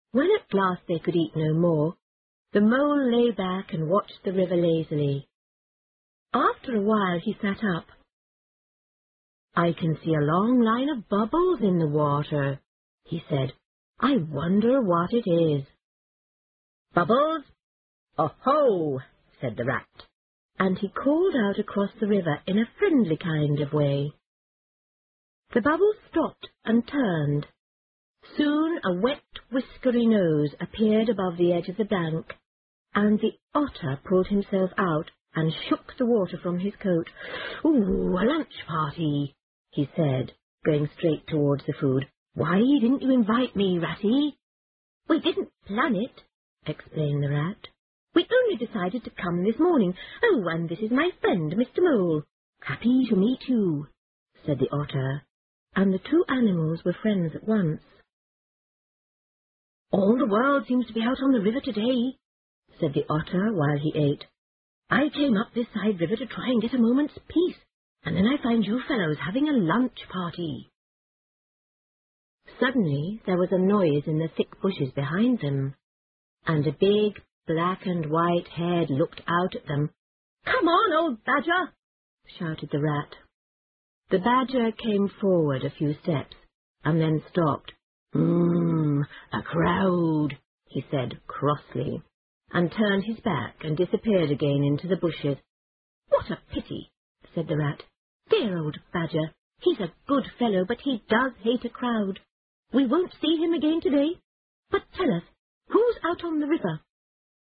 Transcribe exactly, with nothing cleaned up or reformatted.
When at last they could eat no more, the mole lay back and watched the river lazily. After a while he sat up. "I can see a long line of bubbles in the water," he said. "I wonder what it is." "Bubbles? Oh-ho!" said the rat, and he called out across the river in a friendly kind of way. The bubbles stopped and turned. Soon a wet, whiskery nose appeared above the edge of the bank, and the otter pulled himself out and shook the water from his coat. "Ooh, a lunch party," he said, going straight towards the food. "Why didn't you invite me, Ratty?" "We didn't plan it," explained the rat. "We only decided to come this morning. Oh, and this is my friend, Mister Mole." "Happy to meet you," said the otter, and the two animals were friends at once. "All the world seems to be out on the river today," said the otter while he ate. "I came up this side river to try and get a moment's peace, and then I find you fellows having a lunch party." Suddenly there was a noise in the thick bushes behind them, and a big black and white head looked out at them. "Come on, old badger!" shouted the rat. The badger came forward a few steps, and then stopped. "Mmm, a crowd," he said crossly, and turned his back and disappeared again into the bushes. "What a pity," said the rat. "Dear old badger, he's a good fellow, but he does hate a crowd. We won't see him again today. But tell us, who's out on the river?"